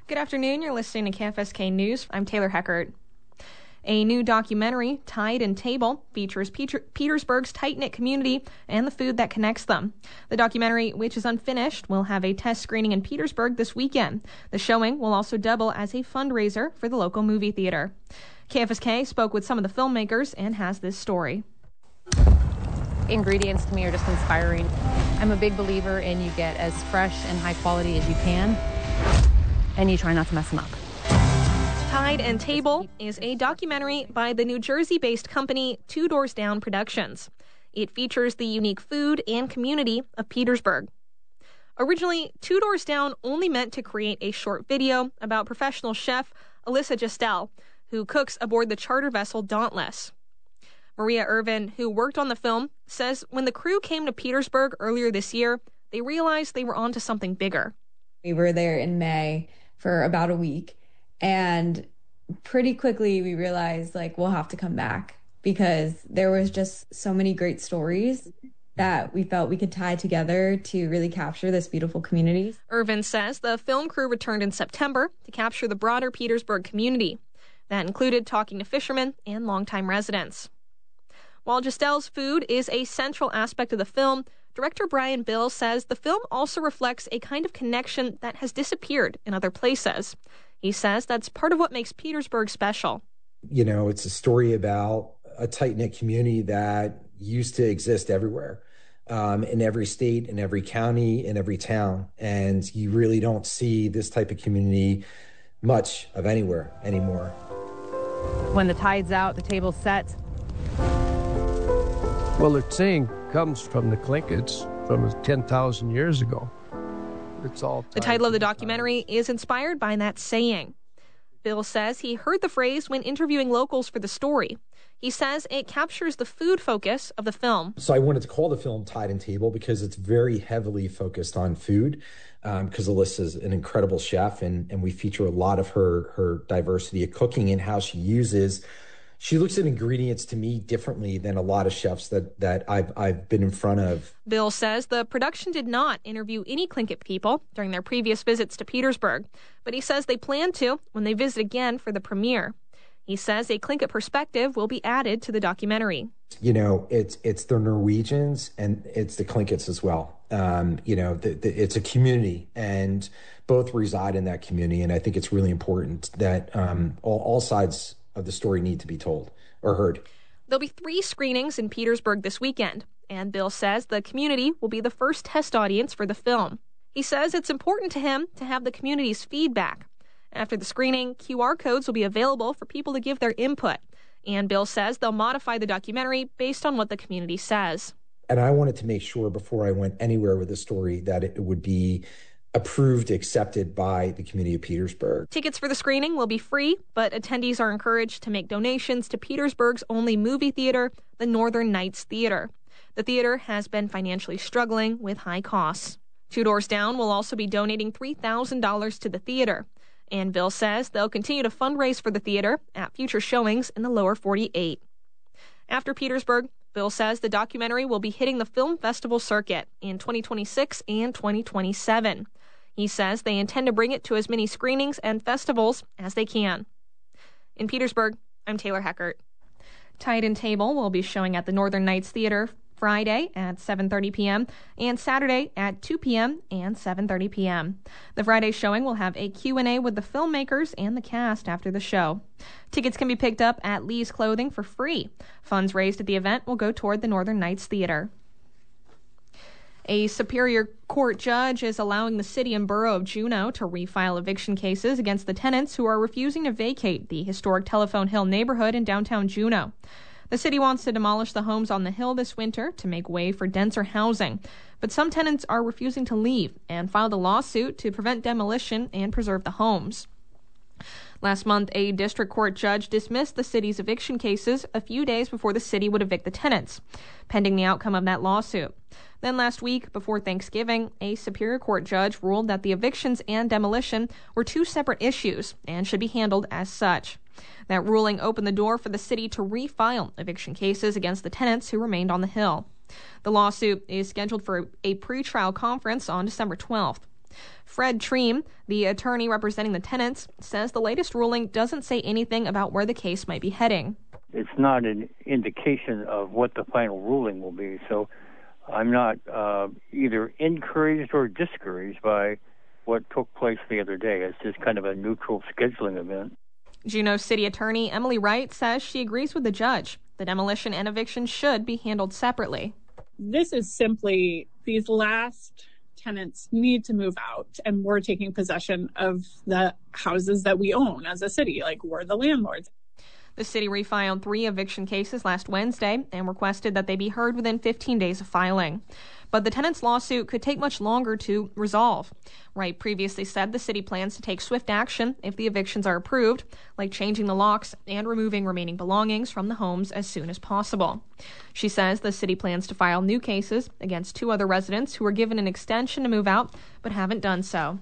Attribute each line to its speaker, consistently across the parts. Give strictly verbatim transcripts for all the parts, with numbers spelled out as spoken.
Speaker 1: Good afternoon. You're listening to K F S K News. I'm Taylor Heckert. A new documentary, Tide and Table, features Peter- Petersburg's tight-knit community and the food that connects them. The documentary, which is unfinished, will have a test screening in Petersburg this weekend. The showing will also double as a fundraiser for the local movie theater. K F S K spoke with some of the filmmakers and has this story.
Speaker 2: Ingredients to me are just inspiring. I'm a big believer in you get as fresh and high quality as you can, and you try not to mess them up.
Speaker 1: Tide and Table is a documentary by the New Jersey-based company Two Doors Down Productions. It features the unique food and community of Petersburg. Originally, Two Doors Down only meant to create a short video about professional chef Alyssa Gestel, who cooks aboard the charter vessel Dauntless. Maria Irvin, who worked on the film, says when the crew came to Petersburg earlier this year, they realized they were onto something bigger.
Speaker 3: We were there in May for about a week. And pretty quickly we realized, like, we'll have to come back because there was just so many great stories that we felt we could tie together to really capture this beautiful community.
Speaker 1: Irvin says the film crew returned in September to capture the broader Petersburg community. That included talking to fishermen and longtime residents. While Gestel's food is a central aspect of the film, director Brian Bill says the film also reflects a kind of connection that has disappeared in other places. He says that's part of what makes Petersburg special.
Speaker 4: You know, it's a story about a tight-knit community that used to exist everywhere, um, in every state, in every county, in every town. And you really don't see this type of community much of anywhere anymore.
Speaker 2: When the tide's out, the table's set.
Speaker 5: Well, the saying comes from the Tlinkits from ten thousand years ago. It's all
Speaker 1: the title of the documentary is inspired by that saying. Bill says he heard the phrase when interviewing locals for the story. He says it captures the food focus of the film.
Speaker 4: So I wanted to call the film Tide and Table because it's very heavily focused on food, because um, Alyssa is an incredible chef, and, and we feature a lot of her, her diversity of cooking and how she uses She looks at ingredients to me differently than a lot of chefs that, that I've I've been in front of.
Speaker 1: Bill says the production did not interview any Tlingit people during their previous visits to Petersburg, but he says they plan to when they visit again for the premiere. He says a Tlingit perspective will be added to the documentary.
Speaker 4: You know, it's it's the Norwegians and it's the Tlingits as well. Um, you know, the, the, it's a community, and both reside in that community, and I think it's really important that um, all, all sides of the story need to be told or heard.
Speaker 1: There'll be three screenings in Petersburg this weekend, and Bill says the community will be the first test audience for the film. He says it's important to him to have the community's feedback. After the screening, Q R codes will be available for people to give their input, and Bill says they'll modify the documentary based on what the community says.
Speaker 4: And I wanted to make sure before I went anywhere with the story that it would be approved, accepted by the community of Petersburg.
Speaker 1: Tickets for the screening will be free, but attendees are encouraged to make donations to Petersburg's only movie theater, the Northern Nights Theater. The theater has been financially struggling with high costs. Two Doors Down will also be donating three thousand dollars to the theater, and Bill says they'll continue to fundraise for the theater at future showings in the lower forty-eight. After Petersburg, Bill says the documentary will be hitting the film festival circuit in twenty twenty-six and twenty twenty-seven. He says they intend to bring it to as many screenings and festivals as they can. In Petersburg, I'm Taylor Heckert. Tide and Table will be showing at the Northern Nights Theater Friday at seven thirty p.m. and Saturday at two p.m. and seven thirty p.m. The Friday showing will have a Q and A with the filmmakers and the cast after the show. Tickets can be picked up at Lee's Clothing for free. Funds raised at the event will go toward the Northern Nights Theater. A Superior Court judge is allowing the city and borough of Juneau to refile eviction cases against the tenants who are refusing to vacate the historic Telephone Hill neighborhood in downtown Juneau. The city wants to demolish the homes on the hill this winter to make way for denser housing, but some tenants are refusing to leave and filed a lawsuit to prevent demolition and preserve the homes. Last month, a district court judge dismissed the city's eviction cases a few days before the city would evict the tenants, pending the outcome of that lawsuit. Then last week, before Thanksgiving, a Superior Court judge ruled that the evictions and demolition were two separate issues and should be handled as such. That ruling opened the door for the city to refile eviction cases against the tenants who remained on the Hill. The lawsuit is scheduled for a pretrial conference on December twelfth. Fred Treem, the attorney representing the tenants, says the latest ruling doesn't say anything about where the case might be heading.
Speaker 6: It's not an indication of what the final ruling will be, so I'm not uh, either encouraged or discouraged by what took place the other day. It's just kind of a neutral scheduling event.
Speaker 1: Juneau City Attorney Emily Wright says she agrees with the judge. The demolition and eviction should be handled separately.
Speaker 7: This is simply these last tenants need to move out, and we're taking possession of the houses that we own as a city, like we're the landlords.
Speaker 1: The city refiled three eviction cases last Wednesday and requested that they be heard within fifteen days of filing. But the tenants' lawsuit could take much longer to resolve. Wright previously said the city plans to take swift action if the evictions are approved, like changing the locks and removing remaining belongings from the homes as soon as possible. She says the city plans to file new cases against two other residents who were given an extension to move out but haven't done so.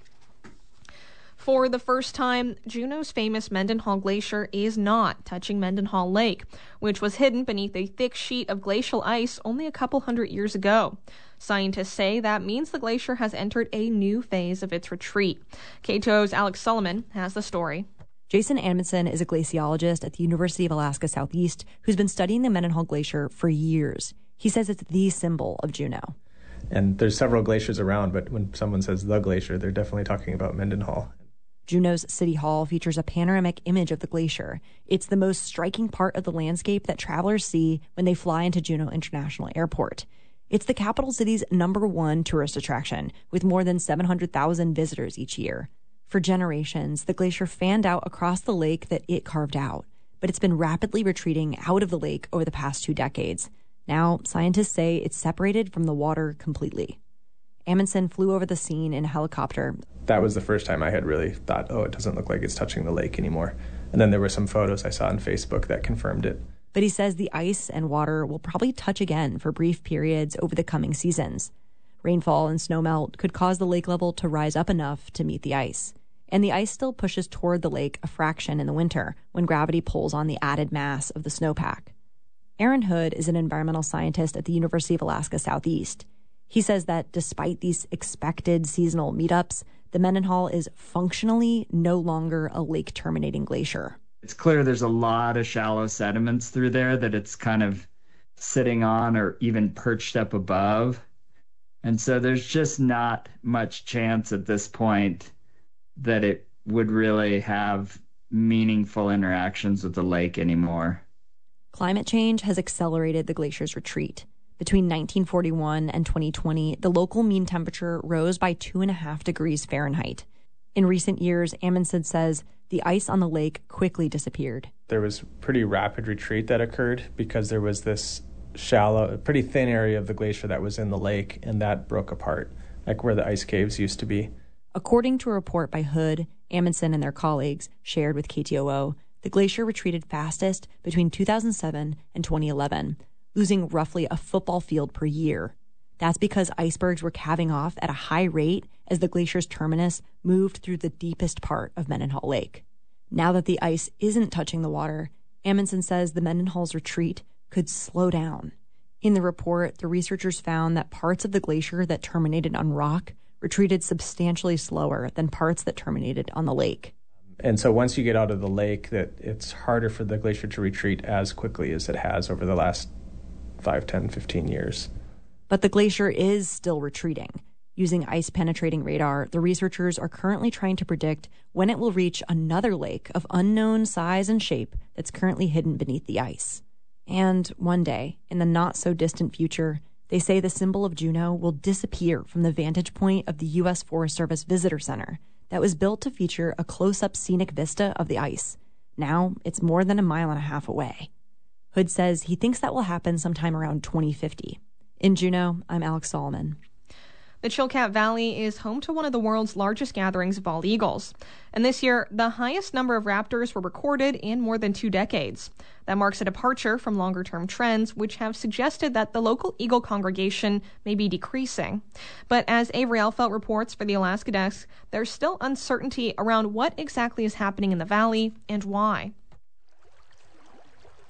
Speaker 1: For the first time, Juneau's famous Mendenhall Glacier is not touching Mendenhall Lake, which was hidden beneath a thick sheet of glacial ice only a couple hundred years ago. Scientists say that means the glacier has entered a new phase of its retreat. K two O's Alex Sullivan has the story.
Speaker 8: Jason Amundsen is a glaciologist at the University of Alaska Southeast who's been studying the Mendenhall Glacier for years. He says it's the symbol of Juneau.
Speaker 9: And there's several glaciers around, but when someone says the glacier, they're definitely talking about Mendenhall.
Speaker 8: Juneau's City Hall features a panoramic image of the glacier. It's the most striking part of the landscape that travelers see when they fly into Juneau International Airport. It's the capital city's number one tourist attraction, with more than seven hundred thousand visitors each year. For generations, the glacier fanned out across the lake that it carved out, but it's been rapidly retreating out of the lake over the past two decades. Now, scientists say it's separated from the water completely. Amundsen flew over the scene in a helicopter.
Speaker 9: That was the first time I had really thought, oh, it doesn't look like it's touching the lake anymore. And then there were some photos I saw on Facebook that confirmed it.
Speaker 8: But he says the ice and water will probably touch again for brief periods over the coming seasons. Rainfall and snowmelt could cause the lake level to rise up enough to meet the ice. And the ice still pushes toward the lake a fraction in the winter when gravity pulls on the added mass of the snowpack. Aaron Hood is an environmental scientist at the University of Alaska Southeast. He says that despite these expected seasonal meetups, the Mendenhall is functionally no longer a lake-terminating glacier.
Speaker 10: It's clear there's a lot of shallow sediments through there that it's kind of sitting on or even perched up above. And so there's just not much chance at this point that it would really have meaningful interactions with the lake anymore.
Speaker 8: Climate change has accelerated the glacier's retreat. Between nineteen forty-one and twenty twenty, the local mean temperature rose by two and a half degrees Fahrenheit. In recent years, Amundsen says the ice on the lake quickly disappeared.
Speaker 9: There was pretty rapid retreat that occurred because there was this shallow, pretty thin area of the glacier that was in the lake, and that broke apart, like where the ice caves used to be.
Speaker 8: According to a report by Hood, Amundsen and their colleagues shared with K T O O, the glacier retreated fastest between two thousand seven and twenty eleven, losing roughly a football field per year. That's because icebergs were calving off at a high rate as the glacier's terminus moved through the deepest part of Mendenhall Lake. Now that the ice isn't touching the water, Amundsen says the Mendenhall's retreat could slow down. In the report, the researchers found that parts of the glacier that terminated on rock retreated substantially slower than parts that terminated on the lake.
Speaker 9: And so once you get out of the lake, that it's harder for the glacier to retreat as quickly as it has over the last five, ten, fifteen years.
Speaker 8: But the glacier is still retreating. Using ice-penetrating radar, the researchers are currently trying to predict when it will reach another lake of unknown size and shape that's currently hidden beneath the ice. And one day, in the not-so-distant future, they say the symbol of Juneau will disappear from the vantage point of the U S Forest Service Visitor Center that was built to feature a close-up scenic vista of the ice. Now, it's more than a mile and a half away. Hood says he thinks that will happen sometime around twenty fifty. In Juneau, I'm Alex Solomon.
Speaker 1: The Chilkat Valley is home to one of the world's largest gatherings of bald eagles. And this year, the highest number of raptors were recorded in more than two decades. That marks a departure from longer-term trends, which have suggested that the local eagle congregation may be decreasing. But as Avery Elfelt reports for the Alaska Desk, there's still uncertainty around what exactly is happening in the valley and why.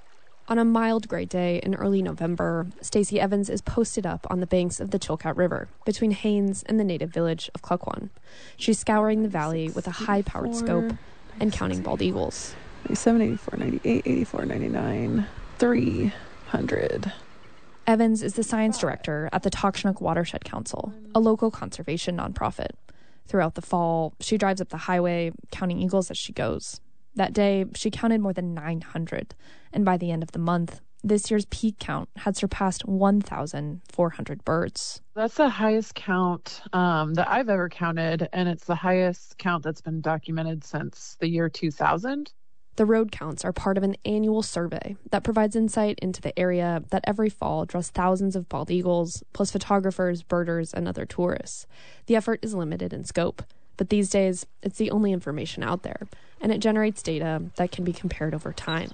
Speaker 11: On a mild gray day in early November, Stacey Evans is posted up on the banks of the Chilkat River between Haines and the native village of Cluckwan. She's scouring the valley with a high-powered scope and counting bald eagles.
Speaker 12: ninety-seven, eighty-four, ninety-eight, eighty-four, ninety-nine, three hundred.
Speaker 11: Evans is the science director at the Takshnak Watershed Council, a local conservation nonprofit. Throughout the fall, she drives up the highway, counting eagles as she goes. That day, she counted more than nine hundred, and by the end of the month, this year's peak count had surpassed one thousand four hundred birds.
Speaker 12: That's the highest count um, that I've ever counted, and it's the highest count that's been documented since the year two thousand.
Speaker 11: The road counts are part of an annual survey that provides insight into the area that every fall draws thousands of bald eagles, plus photographers, birders, and other tourists. The effort is limited in scope, but these days, it's the only information out there, and it generates data that can be compared over time.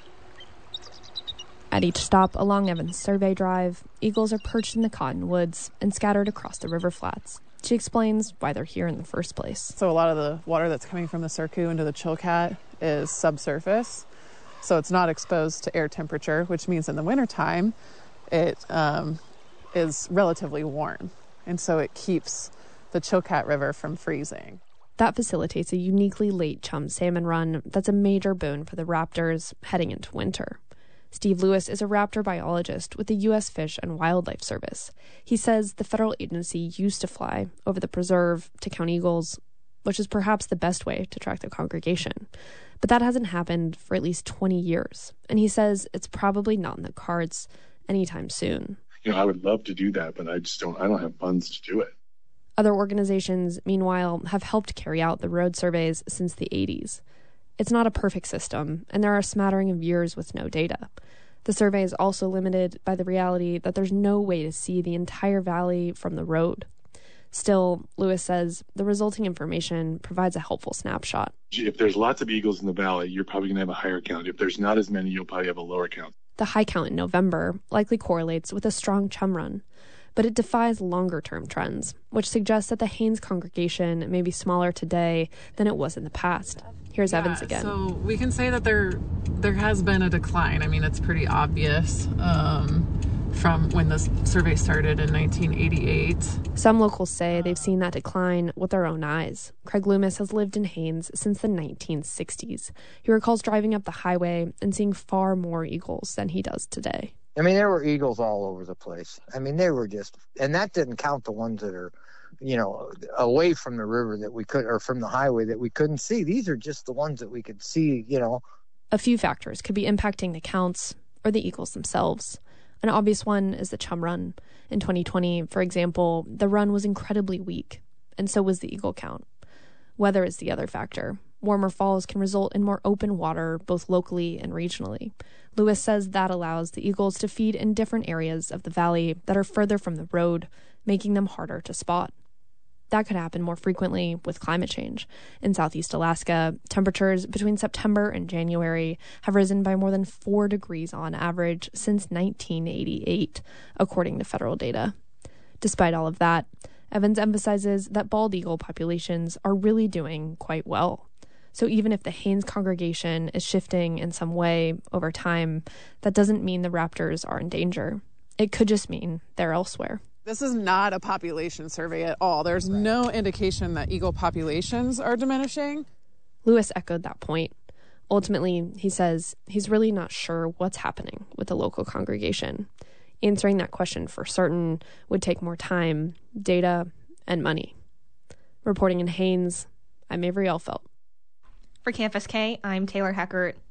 Speaker 11: At each stop along Evans Survey Drive, eagles are perched in the cottonwoods and scattered across the river flats. She explains why they're here in the first place.
Speaker 12: So a lot of the water that's coming from the Surku into the Chilkat is subsurface, so it's not exposed to air temperature, which means in the wintertime it um, is relatively warm, and so it keeps the Chilkat River from freezing.
Speaker 11: That facilitates a uniquely late chum salmon run that's a major boon for the raptors heading into winter. Steve Lewis is a raptor biologist with the U S Fish and Wildlife Service. He says the federal agency used to fly over the preserve to count eagles, which is perhaps the best way to track the congregation. But that hasn't happened for at least twenty years, and he says it's probably not in the cards anytime soon.
Speaker 13: You know, I would love to do that, but I just don't, I don't have funds to do it.
Speaker 11: Other organizations, meanwhile, have helped carry out the road surveys since the eighties. It's not a perfect system, and there are a smattering of years with no data. The survey is also limited by the reality that there's no way to see the entire valley from the road. Still, Lewis says the resulting information provides a helpful snapshot.
Speaker 13: If there's lots of eagles in the valley, you're probably going to have a higher count. If there's not as many, you'll probably have a lower count.
Speaker 11: The high count in November likely correlates with a strong chum run, but it defies longer-term trends, which suggests that the Haines congregation may be smaller today than it was in the past. Here's
Speaker 12: yeah,
Speaker 11: Evans again.
Speaker 12: So we can say that there there has been a decline. I mean, it's pretty obvious um, from when this survey started in nineteen eighty-eight.
Speaker 11: Some locals say they've seen that decline with their own eyes. Craig Loomis has lived in Haines since the nineteen sixties. He recalls driving up the highway and seeing far more eagles than he does today.
Speaker 14: I mean, there were eagles all over the place. I mean, they were just, and that didn't count the ones that are, you know, away from the river that we could, or from the highway that we couldn't see. These are just the ones that we could see, you know.
Speaker 11: A few factors could be impacting the counts or the eagles themselves. An obvious one is the chum run. In twenty twenty, for example, the run was incredibly weak, and so was the eagle count. Weather is the other factor. Warmer falls can result in more open water, both locally and regionally. Lewis says that allows the eagles to feed in different areas of the valley that are further from the road, making them harder to spot. That could happen more frequently with climate change. In southeast Alaska, temperatures between September and January have risen by more than four degrees on average since nineteen eighty-eight, according to federal data. Despite all of that, Evans emphasizes that bald eagle populations are really doing quite well. So even if the Haines congregation is shifting in some way over time, that doesn't mean the raptors are in danger. It could just mean they're elsewhere.
Speaker 12: This is not a population survey at all. There's right. no indication that eagle populations are diminishing.
Speaker 11: Lewis echoed that point. Ultimately, he says he's really not sure what's happening with the local congregation. Answering that question for certain would take more time, data, and money. Reporting in Haines, I'm Avery Elfelt.
Speaker 1: For Campus K, I'm Taylor Heckert.